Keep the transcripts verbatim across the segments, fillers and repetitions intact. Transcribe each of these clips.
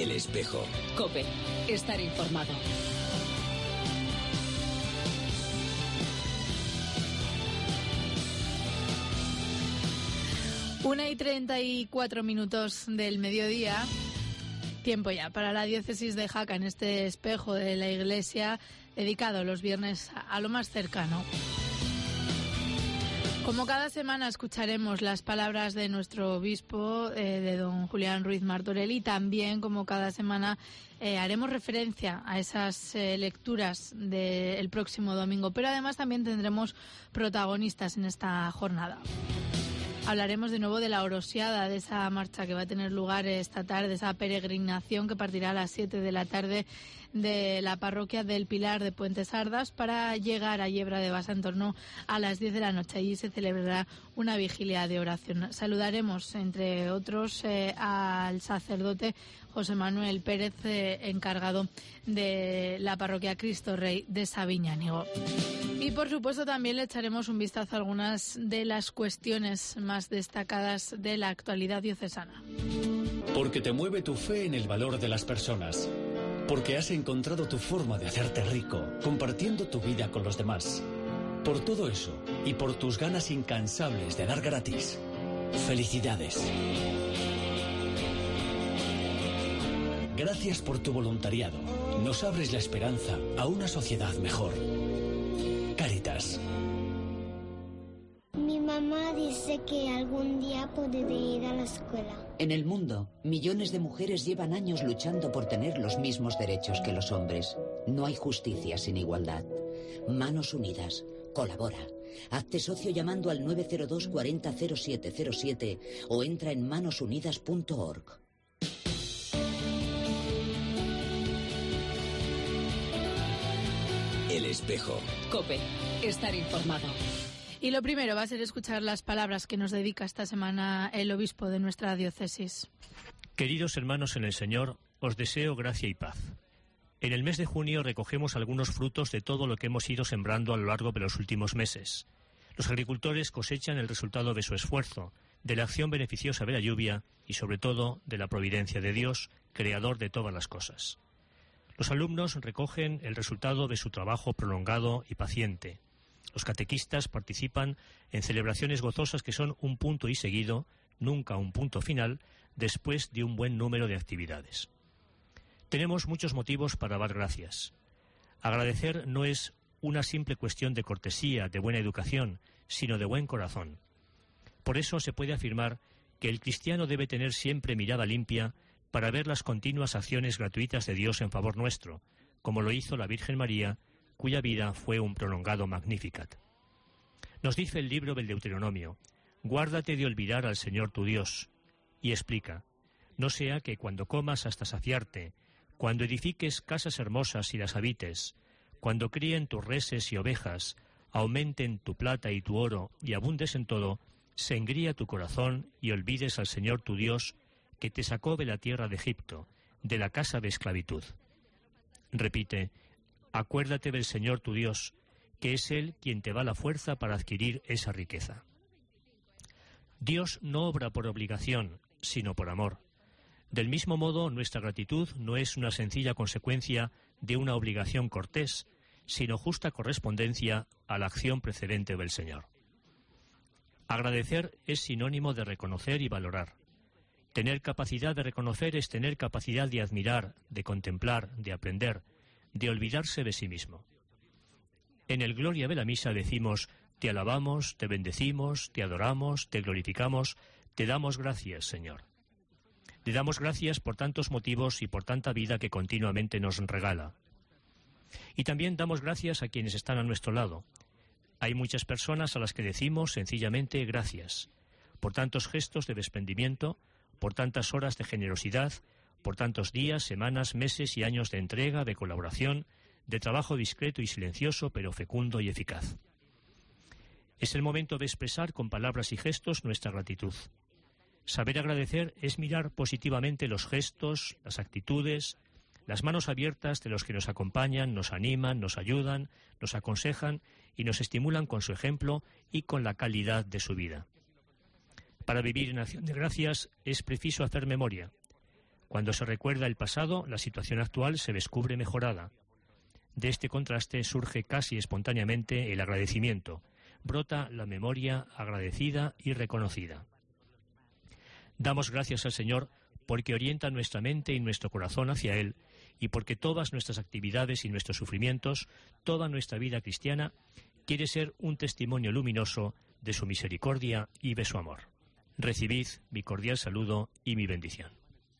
El Espejo. COPE. Estar informado. Una y treinta y cuatro minutos del mediodía. Tiempo ya para la diócesis de Jaca en este espejo de la Iglesia, dedicado los viernes a lo más cercano. Como cada semana escucharemos las palabras de nuestro obispo, eh, de don Julián Ruiz Martorell, también como cada semana eh, haremos referencia a esas eh, lecturas del próximo domingo, pero además también tendremos protagonistas en esta jornada. Hablaremos de nuevo de la Orosiada, de esa marcha que va a tener lugar esta tarde, esa peregrinación que partirá a las siete de la tarde de la parroquia del Pilar de Puente Sardas para llegar a Yebra de Basa en torno a las diez de la noche. Allí se celebrará una vigilia de oración. Saludaremos, entre otros, eh, al sacerdote José Manuel Pérez, eh, encargado de la parroquia Cristo Rey de Sabiñánigo. Y por supuesto también le echaremos un vistazo a algunas de las cuestiones más destacadas de la actualidad diocesana. Porque te mueve tu fe en el valor de las personas. Porque has encontrado tu forma de hacerte rico, compartiendo tu vida con los demás. Por todo eso y por tus ganas incansables de dar gratis. Felicidades. Gracias por tu voluntariado. Nos abres la esperanza a una sociedad mejor. Cáritas. Mi mamá dice que algún día podré ir a la escuela. En el mundo, millones de mujeres llevan años luchando por tener los mismos derechos que los hombres. No hay justicia sin igualdad. Manos Unidas. Colabora. Hazte socio llamando al nueve cero dos cuarenta cero siete cero siete o entra en manos unidas punto org. El Espejo. COPE. Estar informado. Y lo primero va a ser escuchar las palabras que nos dedica esta semana el obispo de nuestra diócesis. Queridos hermanos en el Señor, os deseo gracia y paz. En el mes de junio recogemos algunos frutos de todo lo que hemos ido sembrando a lo largo de los últimos meses. Los agricultores cosechan el resultado de su esfuerzo, de la acción beneficiosa de la lluvia y sobre todo de la providencia de Dios, creador de todas las cosas. Los alumnos recogen el resultado de su trabajo prolongado y paciente. Los catequistas participan en celebraciones gozosas que son un punto y seguido, nunca un punto final, después de un buen número de actividades. Tenemos muchos motivos para dar gracias. Agradecer no es una simple cuestión de cortesía, de buena educación, sino de buen corazón. Por eso se puede afirmar que el cristiano debe tener siempre mirada limpia para ver las continuas acciones gratuitas de Dios en favor nuestro, como lo hizo la Virgen María, cuya vida fue un prolongado Magnificat. Nos dice el libro del Deuteronomio: guárdate de olvidar al Señor tu Dios, y explica: no sea que cuando comas hasta saciarte, cuando edifiques casas hermosas y las habites, cuando críen tus reses y ovejas, aumenten tu plata y tu oro y abundes en todo, se engría tu corazón y olvides al Señor tu Dios, que te sacó de la tierra de Egipto, de la casa de esclavitud. Repite: acuérdate del Señor tu Dios, que es Él quien te da la fuerza para adquirir esa riqueza. Dios no obra por obligación, sino por amor. Del mismo modo, nuestra gratitud no es una sencilla consecuencia de una obligación cortés, sino justa correspondencia a la acción precedente del Señor. Agradecer es sinónimo de reconocer y valorar. Tener capacidad de reconocer es tener capacidad de admirar, de contemplar, de aprender, de olvidarse de sí mismo. En el Gloria de la Misa decimos: te alabamos, te bendecimos, te adoramos, te glorificamos, te damos gracias, Señor. Le damos gracias por tantos motivos y por tanta vida que continuamente nos regala. Y también damos gracias a quienes están a nuestro lado. Hay muchas personas a las que decimos sencillamente gracias, por tantos gestos de desprendimiento, por tantas horas de generosidad, por tantos días, semanas, meses y años de entrega, de colaboración, de trabajo discreto y silencioso, pero fecundo y eficaz. Es el momento de expresar con palabras y gestos nuestra gratitud. Saber agradecer es mirar positivamente los gestos, las actitudes, las manos abiertas de los que nos acompañan, nos animan, nos ayudan, nos aconsejan y nos estimulan con su ejemplo y con la calidad de su vida. Para vivir en acción de gracias es preciso hacer memoria. Cuando se recuerda el pasado, la situación actual se descubre mejorada. De este contraste surge casi espontáneamente el agradecimiento. Brota la memoria agradecida y reconocida. Damos gracias al Señor porque orienta nuestra mente y nuestro corazón hacia Él, y porque todas nuestras actividades y nuestros sufrimientos, toda nuestra vida cristiana, quiere ser un testimonio luminoso de su misericordia y de su amor. Recibid mi cordial saludo y mi bendición.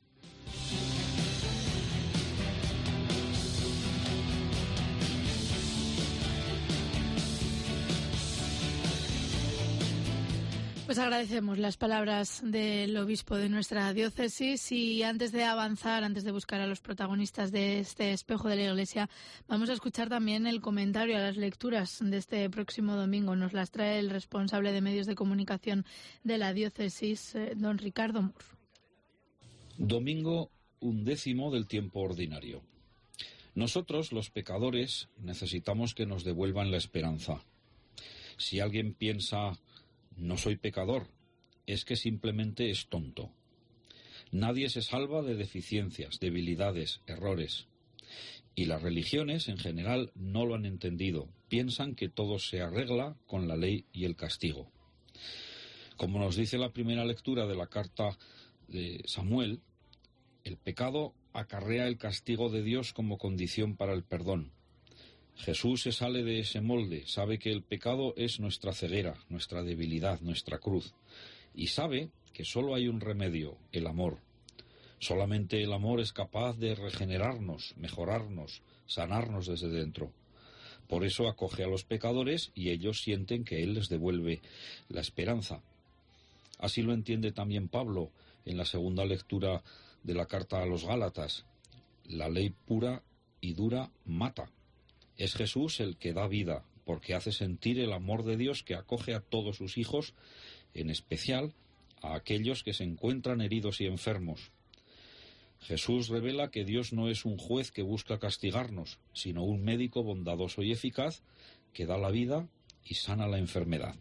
Pues agradecemos las palabras del obispo de nuestra diócesis y antes de avanzar, antes de buscar a los protagonistas de este espejo de la Iglesia, vamos a escuchar también el comentario a las lecturas de este próximo domingo. Nos las trae el responsable de medios de comunicación de la diócesis, don Ricardo Mur. Domingo undécimo del tiempo ordinario. Nosotros, los pecadores, necesitamos que nos devuelvan la esperanza. Si alguien piensa no soy pecador, es que simplemente es tonto. Nadie se salva de deficiencias, debilidades, errores. Y las religiones, en general, no lo han entendido. Piensan que todo se arregla con la ley y el castigo. Como nos dice la primera lectura de la carta de Samuel, el pecado acarrea el castigo de Dios como condición para el perdón. Jesús se sale de ese molde, sabe que el pecado es nuestra ceguera, nuestra debilidad, nuestra cruz, y sabe que solo hay un remedio, el amor. Solamente el amor es capaz de regenerarnos, mejorarnos, sanarnos desde dentro. Por eso acoge a los pecadores y ellos sienten que Él les devuelve la esperanza. Así lo entiende también Pablo en la segunda lectura de la carta a los Gálatas. La ley pura y dura mata. Es Jesús el que da vida, porque hace sentir el amor de Dios que acoge a todos sus hijos, en especial a aquellos que se encuentran heridos y enfermos. Jesús revela que Dios no es un juez que busca castigarnos, sino un médico bondadoso y eficaz que da la vida y sana la enfermedad.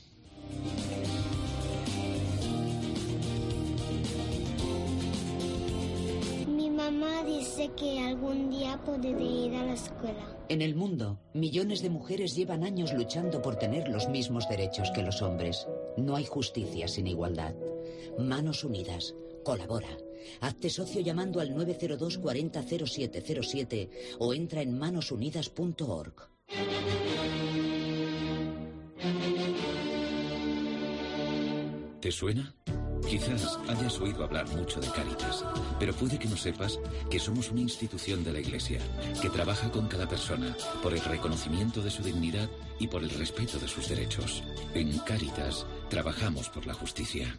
Mi mamá dice que algún día podré ir a la escuela. En el mundo, millones de mujeres llevan años luchando por tener los mismos derechos que los hombres. No hay justicia sin igualdad. Manos unidas. Colabora. Hazte socio llamando al nueve cero dos cuarenta cero siete cero siete o entra en manos unidas punto org. ¿Te suena? Quizás hayas oído hablar mucho de Cáritas, pero puede que no sepas que somos una institución de la Iglesia que trabaja con cada persona por el reconocimiento de su dignidad y por el respeto de sus derechos. En Cáritas trabajamos por la justicia.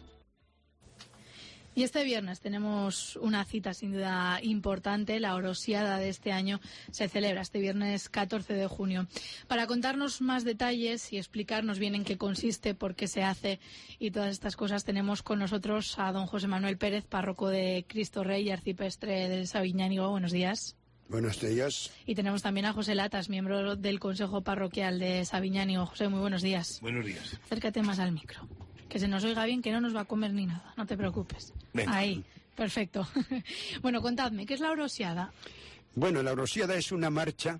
Y este viernes tenemos una cita sin duda importante. La Orosiada de este año se celebra este viernes catorce de junio. Para contarnos más detalles y explicarnos bien en qué consiste, por qué se hace y todas estas cosas, tenemos con nosotros a don José Manuel Pérez, párroco de Cristo Rey y arciprestre del Sabiñánigo. Buenos días. Buenos días. Y tenemos también a José Latas, miembro del Consejo Parroquial de Sabiñánigo. José, muy buenos días. Buenos días. Acércate más al micro. Que se nos oiga bien, que no nos va a comer ni nada, no te preocupes. Venga. Ahí, perfecto. Bueno, contadme, ¿qué es la Orosiada? Bueno, la Orosiada es una marcha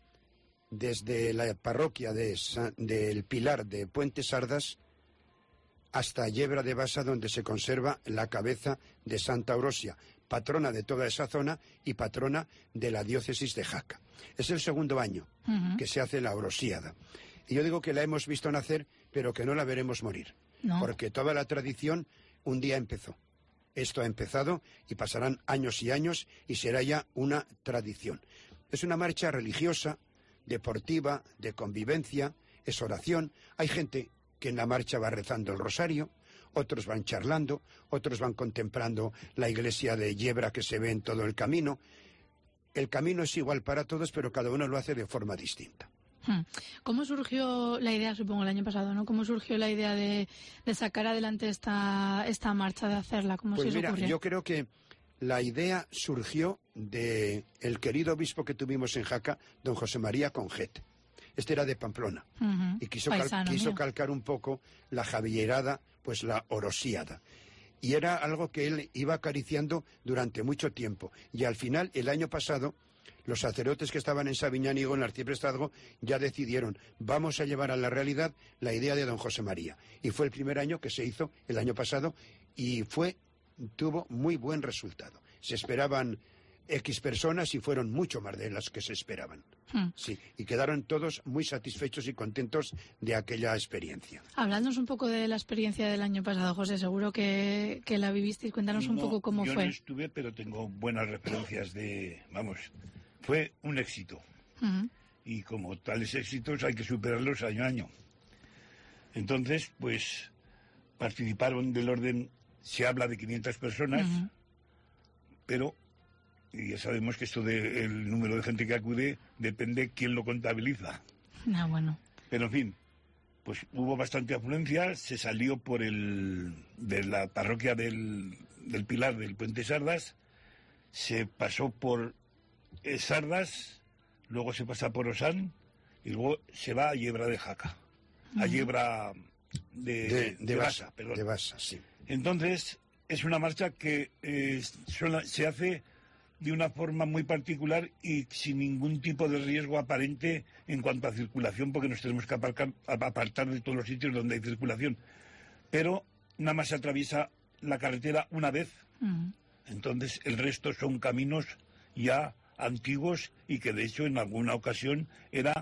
desde la parroquia de Sa- del Pilar de Puente Sardas hasta Yebra de Basa, donde se conserva la cabeza de Santa Orosia, patrona de toda esa zona y patrona de la diócesis de Jaca. Es el segundo año uh-huh. que se hace la Orosiada. Y yo digo que la hemos visto nacer, pero que no la veremos morir. No. Porque toda la tradición un día empezó. Esto ha empezado y pasarán años y años y será ya una tradición. Es una marcha religiosa, deportiva, de convivencia, es oración. Hay gente que en la marcha va rezando el rosario, otros van charlando, otros van contemplando la iglesia de Yebra que se ve en todo el camino. El camino es igual para todos, pero cada uno lo hace de forma distinta. ¿Cómo surgió la idea, supongo, el año pasado, ¿no? ¿Cómo surgió la idea de, de sacar adelante esta, esta marcha, de hacerla? ¿Cómo pues se os mira, ocurrió? Yo creo que la idea surgió de el querido obispo que tuvimos en Jaca, don José María Conjet. Este era de Pamplona. Uh-huh. Y quiso, cal, quiso calcar un poco la javierada, pues la orosiada. Y era algo que él iba acariciando durante mucho tiempo. Y al final, el año pasado, los sacerdotes que estaban en Sabiñánigo, en el arciprestazgo, ya decidieron, vamos a llevar a la realidad la idea de don José María. Y fue el primer año que se hizo, el año pasado, y fue, tuvo muy buen resultado. Se esperaban X personas y fueron mucho más de las que se esperaban. Hmm. Sí, y quedaron todos muy satisfechos y contentos de aquella experiencia. Hablándonos un poco de la experiencia del año pasado, José, seguro que, que la vivisteis. Cuéntanos un no, poco cómo yo fue. Yo no estuve, pero tengo buenas referencias de... Vamos, fue un éxito. Uh-huh. Y como tales éxitos hay que superarlos año a año. Entonces, pues, participaron del orden, se habla de quinientas personas, uh-huh. pero... Y ya sabemos que esto del número de gente que acude depende quién lo contabiliza. Ah, bueno. Pero en fin, pues hubo bastante afluencia, se salió por el de la parroquia del, del Pilar del Puente Sardas, se pasó por eh, Sardas, luego se pasa por Osán y luego se va a Yebra de Jaca, uh-huh. a Yebra de, de, de, de Basa, Basa, perdón. De Basa, sí. Entonces, es una marcha que eh, sola, se hace de una forma muy particular y sin ningún tipo de riesgo aparente en cuanto a circulación, porque nos tenemos que aparcar, apartar de todos los sitios donde hay circulación. Pero nada más se atraviesa la carretera una vez, uh-huh. entonces el resto son caminos ya antiguos y que de hecho en alguna ocasión era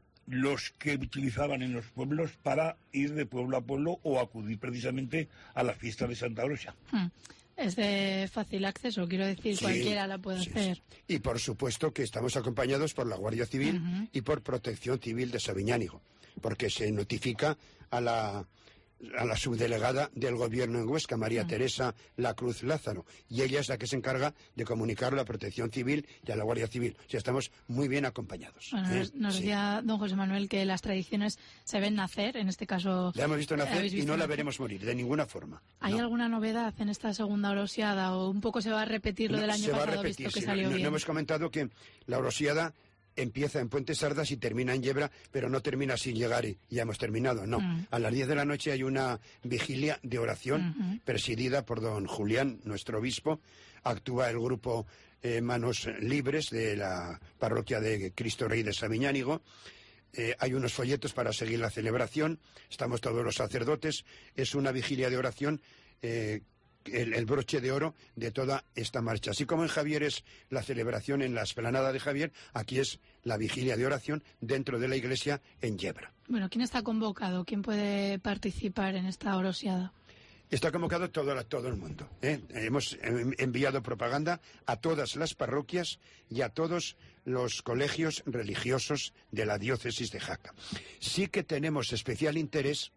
los que utilizaban en los pueblos para ir de pueblo a pueblo o acudir precisamente a la fiesta de Santa Orosia. Uh-huh. Es de fácil acceso, quiero decir, sí, cualquiera la puede sí, hacer. Sí. Y por supuesto que estamos acompañados por la Guardia Civil uh-huh. y por Protección Civil de Sabiñánigo, porque se notifica a la, a la subdelegada del Gobierno en Huesca, María uh-huh. Teresa La Cruz Lázaro, y ella es la que se encarga de comunicarlo a la Protección Civil y a la Guardia Civil. O sea, estamos muy bien acompañados. Bueno, ¿eh? Nos, nos sí. decía don José Manuel que las tradiciones se ven nacer, en este caso... La hemos visto nacer visto y no nacer? la veremos morir, de ninguna forma. ¿Hay no. alguna novedad en esta segunda orosiada o un poco se va a repetir lo no, del año se pasado, va a repetir, visto que sí, salió no, bien? No hemos comentado que la orosiada empieza en Puente Sardas y termina en Yebra, pero no termina sin llegar y ya hemos terminado, no. Mm. A las diez de la noche hay una vigilia de oración uh-huh. presidida por don Julián, nuestro obispo. Actúa el grupo eh, Manos Libres de la parroquia de Cristo Rey de Sabiñánigo. Eh, hay unos folletos para seguir la celebración, estamos todos los sacerdotes. Es una vigilia de oración eh, El, el broche de oro de toda esta marcha. Así como en Javier es la celebración en la esplanada de Javier, aquí es la vigilia de oración dentro de la iglesia en Yebra. Bueno, ¿quién está convocado? ¿Quién puede participar en esta orosiada? Está convocado todo, todo el mundo. ¿eh? Hemos enviado propaganda a todas las parroquias y a todos los colegios religiosos de la diócesis de Jaca. Sí que tenemos especial interés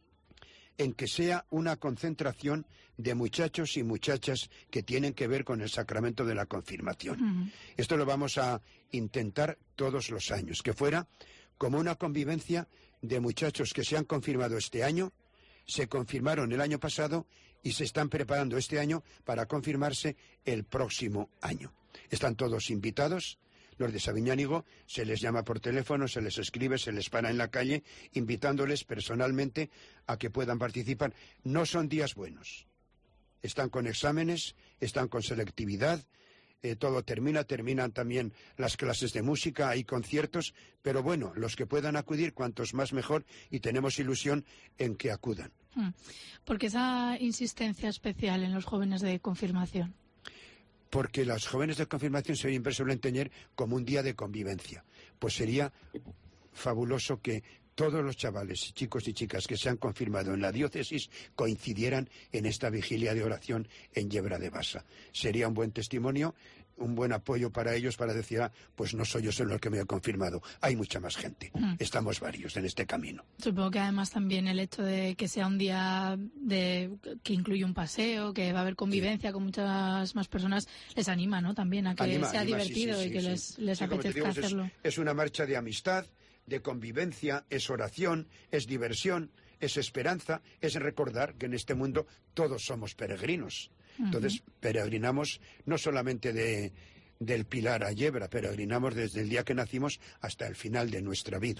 en que sea una concentración de muchachos y muchachas que tienen que ver con el sacramento de la confirmación. Uh-huh. Esto lo vamos a intentar todos los años, que fuera como una convivencia de muchachos que se han confirmado este año, se confirmaron el año pasado y se están preparando este año para confirmarse el próximo año. Están todos invitados. Los de Sabiñánigo se les llama por teléfono, se les escribe, se les para en la calle, invitándoles personalmente a que puedan participar. No son días buenos. Están con exámenes, están con selectividad, eh, todo termina, terminan también las clases de música, hay conciertos, pero bueno, los que puedan acudir, cuantos más mejor, y tenemos ilusión en que acudan. ¿Por qué esa insistencia especial en los jóvenes de confirmación? Porque los jóvenes de confirmación siempre suelen tener como un día de convivencia. Pues sería fabuloso que todos los chavales, chicos y chicas que se han confirmado en la diócesis coincidieran en esta vigilia de oración en Yebra de Basa. Sería un buen testimonio, un buen apoyo para ellos para decir, ah, pues no soy yo solo el que me he confirmado, hay mucha más gente, mm. estamos varios en este camino. Supongo que además también el hecho de que sea un día de que incluye un paseo, que va a haber convivencia sí. con muchas más personas, les anima, ¿no? También a que anima, sea anima, divertido sí, sí, y que sí, les, sí. les sí, apetezca digo, hacerlo. Es, es una marcha de amistad, de convivencia, es oración, es diversión, es esperanza, es recordar que en este mundo todos somos peregrinos. Uh-huh. Entonces, peregrinamos no solamente de, del Pilar a Yebra, peregrinamos desde el día que nacimos hasta el final de nuestra vida.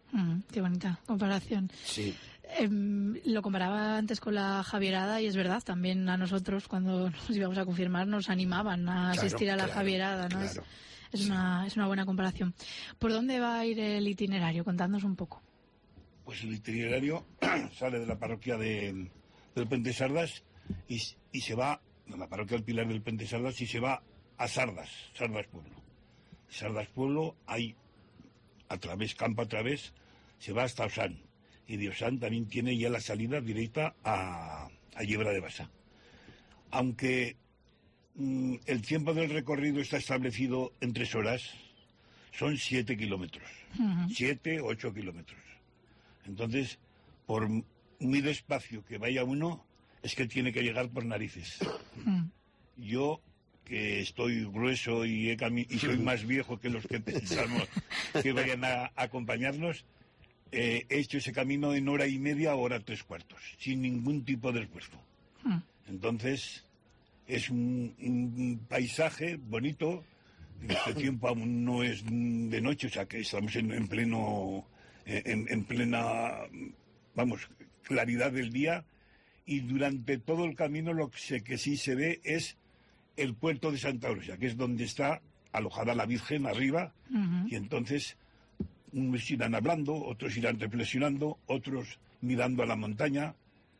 Mm, qué bonita comparación. Sí. Eh, lo comparaba antes con la Javierada y es verdad, también a nosotros cuando nos íbamos a confirmar nos animaban a Claro, asistir a la claro, Javierada, ¿no? claro. Es, es, una, es una buena comparación. ¿Por dónde va a ir el itinerario? Contadnos un poco. Pues el itinerario sale de la parroquia de, del Puente Sardas y, y se va, de la parroquia del Pilar del Puente Sardas y se va a Sardas, Sardas Pueblo. Sardas Pueblo, hay a través, campo a través, se va hasta Osán. Y de Osán también tiene ya la salida directa a, a Yebra de Basa. Aunque mm, el tiempo del recorrido está establecido en tres horas, son siete kilómetros. Uh-huh. Siete, ocho kilómetros. Entonces, por muy despacio que vaya uno, es que tiene que llegar por narices. Uh-huh. Yo, que estoy grueso y, he cami- y soy más viejo que los que pensamos que vayan a, a acompañarnos, eh, he hecho ese camino en hora y media, hora tres cuartos, sin ningún tipo de esfuerzo. Uh-huh. Entonces, es un, un paisaje bonito. En este tiempo aún no es de noche, o sea que estamos en, en pleno, en, en plena, vamos, claridad del día, y durante todo el camino lo que, que sí se ve es el puerto de Santa Eulalia, que es donde está alojada la Virgen arriba, uh-huh. Y entonces unos irán hablando, otros irán reflexionando, otros mirando a la montaña,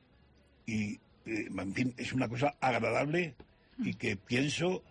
y eh, en fin, es una cosa agradable, uh-huh. Y que pienso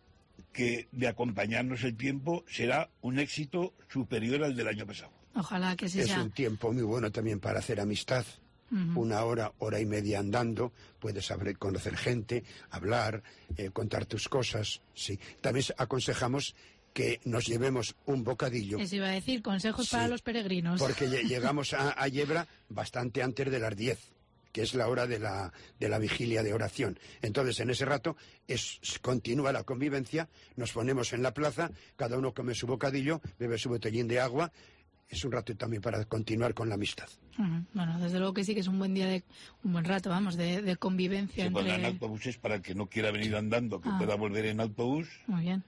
que de acompañarnos el tiempo será un éxito superior al del año pasado. Ojalá que sí es sea. Es un tiempo muy bueno también para hacer amistad. Uh-huh. Una hora, hora y media andando, puedes saber, conocer gente, hablar, eh, contar tus cosas. Sí. También aconsejamos que nos llevemos un bocadillo. Eso iba a decir, consejos sí, para los peregrinos. Porque llegamos a, a Yebra bastante antes de las diez. Que es la hora de la, de la vigilia de oración. Entonces, en ese rato, es, continúa la convivencia, nos ponemos en la plaza, cada uno come su bocadillo, bebe su botellín de agua. Es un rato también para continuar con la amistad. Uh-huh. Bueno, desde luego que sí que es un buen día, de un buen rato, vamos, de, de convivencia. Se entre... pondrán autobuses para el que no quiera venir andando, que ah. pueda volver en autobús. Muy bien.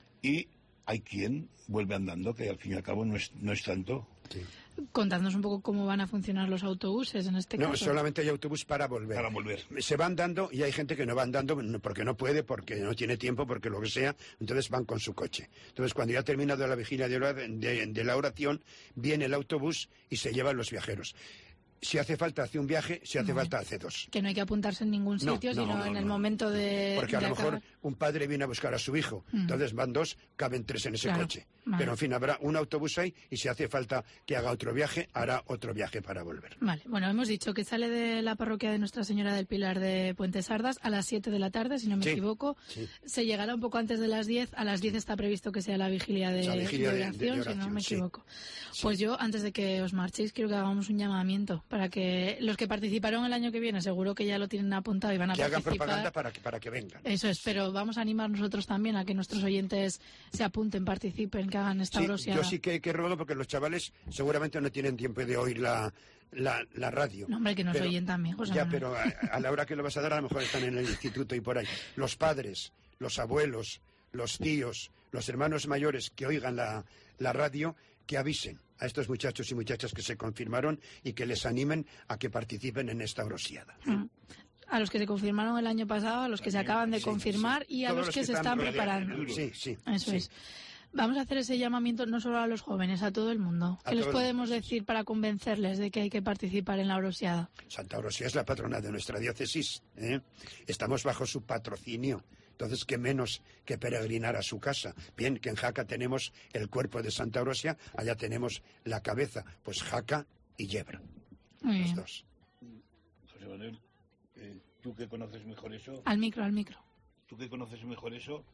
Y hay quien vuelve andando, que al fin y al cabo no es, no es tanto. Sí. Contadnos un poco cómo van a funcionar los autobuses en este caso. No, solamente hay autobús para volver. Para volver. Se van dando y hay gente que no va andando porque no puede, porque no tiene tiempo, porque lo que sea, entonces van con su coche. Entonces, cuando ya ha terminado la vigilia de, de, de la oración, viene el autobús y se llevan los viajeros. Si hace falta hace un viaje, si hace no, falta hace dos. Que no hay que apuntarse en ningún sitio, no, no, sino no, en no, el no. momento de Porque a de lo acabar. mejor un padre viene a buscar a su hijo, uh-huh. Entonces van dos, caben tres en ese claro, coche. Vale. Pero en fin, habrá un autobús ahí y si hace falta que haga otro viaje, hará otro viaje para volver. Vale, bueno, hemos dicho que sale de la parroquia de Nuestra Señora del Pilar de Puente Sardas a las siete de la tarde, si no me sí, equivoco. Sí. Se llegará un poco antes de las diez, a las diez está previsto que sea la vigilia de, la vigilia de, oración, de, de, de si oración, no me sí. equivoco. Sí. Pues yo, antes de que os marchéis, quiero que hagamos un llamamiento para que los que participaron el año que viene, seguro que ya lo tienen apuntado y van a que participar. hagan propaganda para que, para que vengan. Eso es, pero vamos a animar nosotros también a que nuestros oyentes se apunten, participen, que hagan esta sí, brosiada. Yo sí que, que ruego porque los chavales seguramente no tienen tiempo de oír la, la, la radio. No, hombre, que nos pero, oyen también, José Ya, Manuel. pero a, a la hora que lo vas a dar, a lo mejor están en el instituto y por ahí. Los padres, los abuelos, los tíos, los hermanos mayores que oigan la, la radio, que avisen a estos muchachos y muchachas que se confirmaron y que les animen a que participen en esta brosiada. ¿eh? Mm. A los que se confirmaron el año pasado, a los que se acaban de sí, confirmar sí. y a Todos los, los que, que se están están preparando. Sí, sí. Eso sí. es. Vamos a hacer ese llamamiento no solo a los jóvenes, a todo el mundo. A ¿Qué les todo podemos el mundo, decir para convencerles de que hay que participar en la brosiada? Santa Eurosia es la patrona de nuestra diócesis. ¿eh? Estamos bajo su patrocinio. Entonces, ¿qué menos que peregrinar a su casa? Bien, que en Jaca tenemos el cuerpo de Santa Eurosia, allá tenemos la cabeza. Pues Jaca y Yebra. Muy los bien. dos. José Manuel, eh, tú que conoces mejor eso... Al micro, al micro. Tú que conoces mejor eso,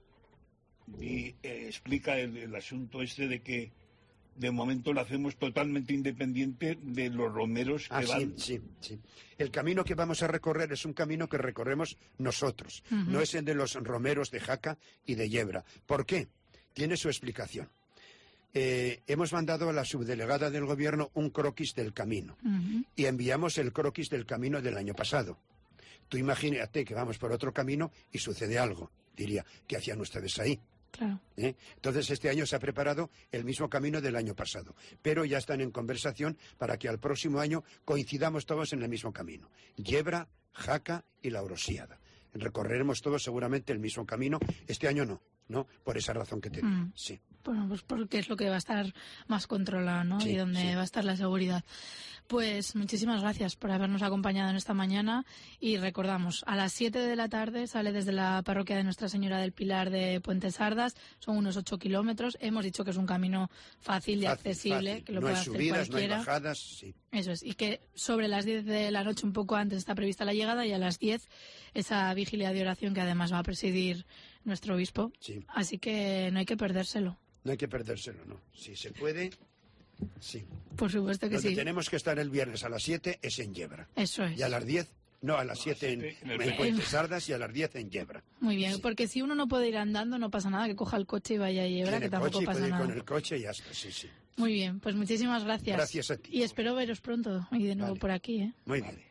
y eh, explica el, el asunto este de que de momento lo hacemos totalmente independiente de los romeros que ah, van. Sí, sí, sí. El camino que vamos a recorrer es un camino que recorremos nosotros. Uh-huh. No es el de los romeros de Jaca y de Yebra. ¿Por qué? Tiene su explicación. Eh, hemos mandado a la subdelegada del gobierno un croquis del camino. Uh-huh. Y enviamos el croquis del camino del año pasado. Tú imagínate que vamos por otro camino y sucede algo. Diría, ¿qué hacían ustedes ahí? Claro. ¿Eh? Entonces este año se ha preparado el mismo camino del año pasado, pero ya están en conversación para que al próximo año coincidamos todos en el mismo camino. Yebra, Jaca y La Orosíada. Recorreremos todos seguramente el mismo camino. Este año no, ¿no? Por esa razón que te digo. Mm. Sí. Bueno, pues porque es lo que va a estar más controlado, ¿no? Sí, y donde sí. va a estar la seguridad. Pues muchísimas gracias por habernos acompañado en esta mañana y recordamos, a las siete de la tarde sale desde la parroquia de Nuestra Señora del Pilar de Puente Sardas, son unos ocho kilómetros, hemos dicho que es un camino fácil y fácil, accesible, fácil. que lo no puede hay hacer subidas, cualquiera. No hay bajadas, sí. Eso es, y que sobre las diez de la noche, un poco antes, está prevista la llegada y a las diez esa vigilia de oración que además va a presidir nuestro obispo, sí. Así que no hay que perdérselo. No hay que perdérselo, no. Si se puede... Sí. Por supuesto que Donde sí. tenemos que estar el viernes a las siete es en Yebra. Eso es. Y a las diez, no, a las siete en, en, en Puente Sardas y a las diez en Yebra. Muy bien, sí. Porque si uno no puede ir andando, no pasa nada, que coja el coche y vaya a Yebra, que tampoco coche, pasa puede nada. Ir con el coche y ya está, sí, sí. Muy bien, pues muchísimas gracias. Gracias a ti. Y espero veros pronto y de nuevo vale. por aquí, ¿eh? Muy bien.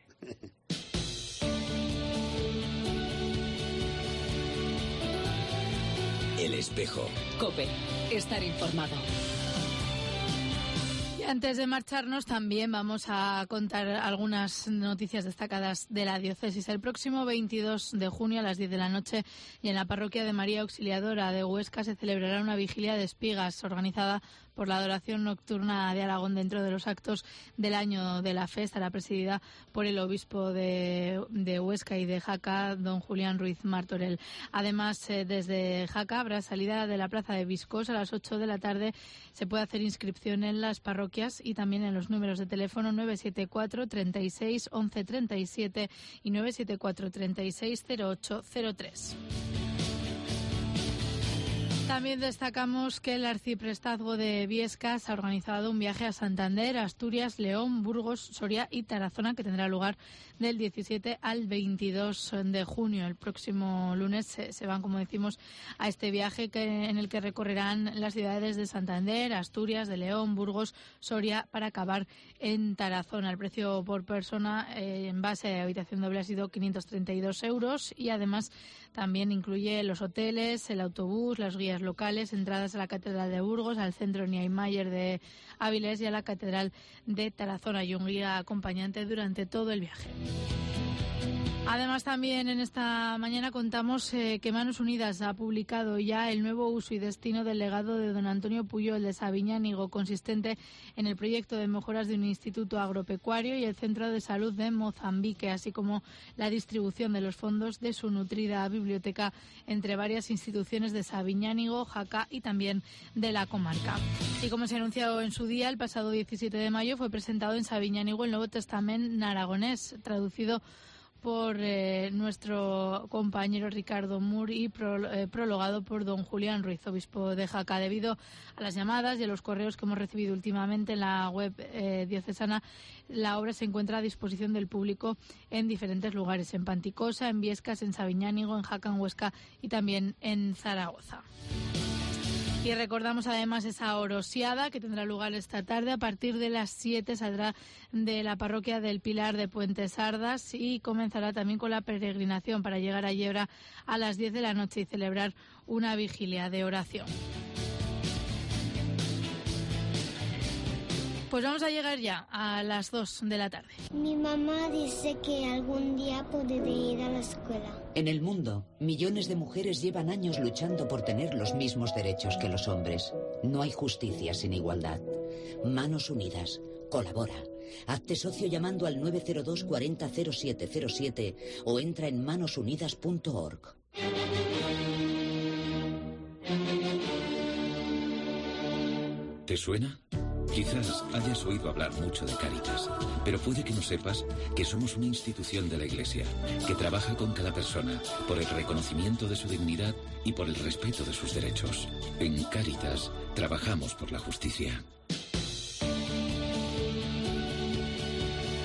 El Espejo. COPE. Estar informado. Y antes de marcharnos también vamos a contar algunas noticias destacadas de la diócesis. El próximo veintidós de junio a las diez de la noche y en la parroquia de María Auxiliadora de Huesca se celebrará una vigilia de espigas organizada por la adoración nocturna de Aragón. Dentro de los actos del año de la fe estará presidida por el obispo de, de Huesca y de Jaca, don Julián Ruiz Martorell. Además, eh, desde Jaca habrá salida de la plaza de Viscos a las ocho de la tarde. Se puede hacer inscripción en las parroquias y también en los números de teléfono nueve siete cuatro, treinta y seis, once treinta y siete y nueve siete cuatro, treinta y seis, cero ocho cero tres. También destacamos que el arciprestazgo de Biescas ha organizado un viaje a Santander, Asturias, León, Burgos, Soria y Tarazona, que tendrá lugar del diecisiete al veintidós de junio. El próximo lunes se, se van, como decimos, a este viaje que, en el que recorrerán las ciudades de Santander, Asturias, de León, Burgos, Soria, para acabar en Tarazona. El precio por persona eh, en base a habitación doble ha sido quinientos treinta y dos euros y además también incluye los hoteles, el autobús, las guías locales, entradas a la Catedral de Burgos, al Centro Niemeyer de Áviles y a la Catedral de Tarazona y un guía acompañante durante todo el viaje. Además, también en esta mañana contamos eh, que Manos Unidas ha publicado ya el nuevo uso y destino del legado de don Antonio Puyol de Sabiñánigo, consistente en el proyecto de mejoras de un instituto agropecuario y el centro de salud de Mozambique, así como la distribución de los fondos de su nutrida biblioteca entre varias instituciones de Sabiñánigo, Jaca y también de la comarca. Y como se ha anunciado en su día, el pasado diecisiete de mayo fue presentado en Sabiñánigo el Nuevo Testamento aragonés, traducido por eh, nuestro compañero Ricardo Mur y pro, eh, prologado por don Julián Ruiz, obispo de Jaca. Debido a las llamadas y a los correos que hemos recibido últimamente en la web eh, diocesana, la obra se encuentra a disposición del público en diferentes lugares, en Panticosa, en Biescas, en Sabiñánigo, en Jaca, en Huesca y también en Zaragoza. Y recordamos además esa orosiada que tendrá lugar esta tarde. A partir de las siete saldrá de la parroquia del Pilar de Puente Sardas y comenzará también con la peregrinación para llegar a Yebra a las diez de la noche y celebrar una vigilia de oración. Pues vamos a llegar ya a las dos de la tarde. Mi mamá dice que algún día podré ir a la escuela. En el mundo, millones de mujeres llevan años luchando por tener los mismos derechos que los hombres. No hay justicia sin igualdad. Manos Unidas. Colabora. Hazte socio llamando al nueve cero dos, cuarenta, cero siete cero siete o entra en manos unidas punto org. ¿Te suena? Quizás hayas oído hablar mucho de Cáritas, pero puede que no sepas que somos una institución de la Iglesia que trabaja con cada persona por el reconocimiento de su dignidad y por el respeto de sus derechos. En Cáritas trabajamos por la justicia.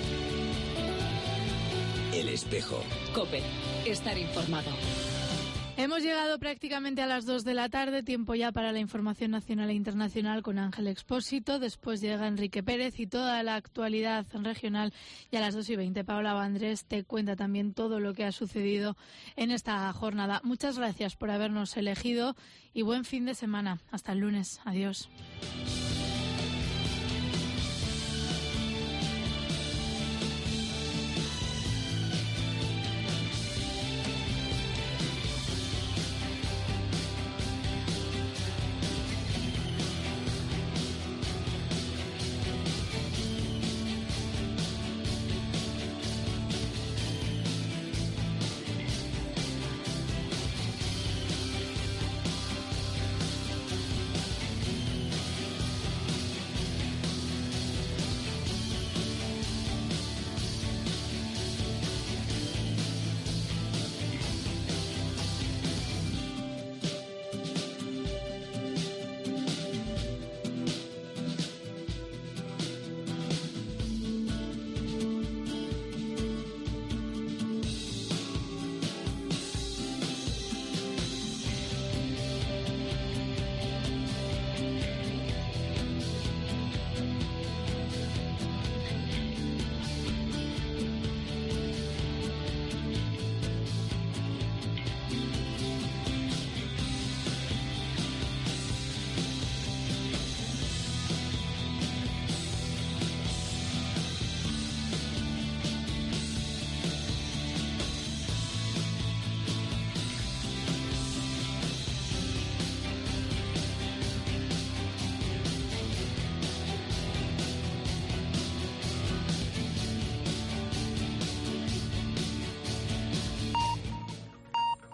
El Espejo. COPE. Estar informado. Hemos llegado prácticamente a las dos de la tarde, tiempo ya para la información nacional e internacional con Ángel Expósito. Después llega Enrique Pérez y toda la actualidad regional. Y a las dos y veinte, Paola Vandrés te cuenta también todo lo que ha sucedido en esta jornada. Muchas gracias por habernos elegido y buen fin de semana. Hasta el lunes. Adiós.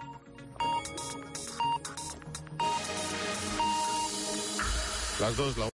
Las dos, la